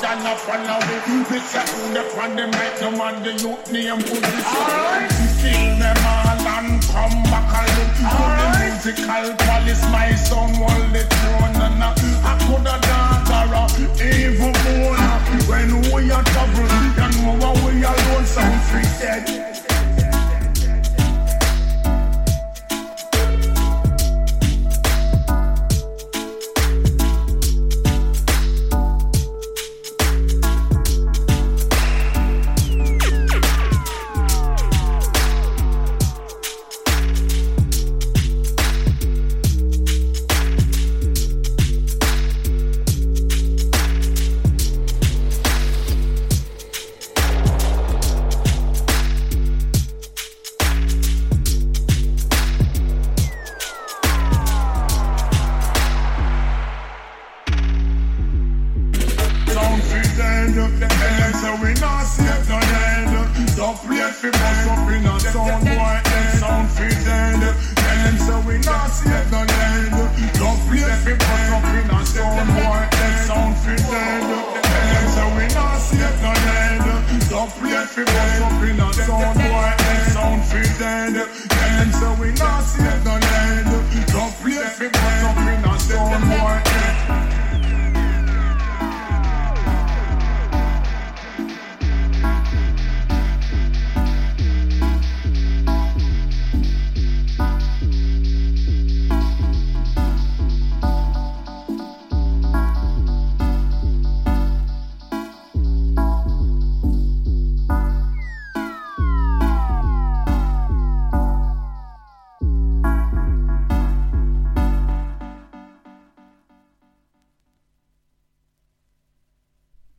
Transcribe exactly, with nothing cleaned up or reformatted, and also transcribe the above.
and a follow it. This a who the pan them like no man the youth name put this alright. Kill them all and come back and look. Put the musical police my song hold the throne and a I coulda dance or a evil bone. When we are trouble, you know how we alone sound free dead. Don't play for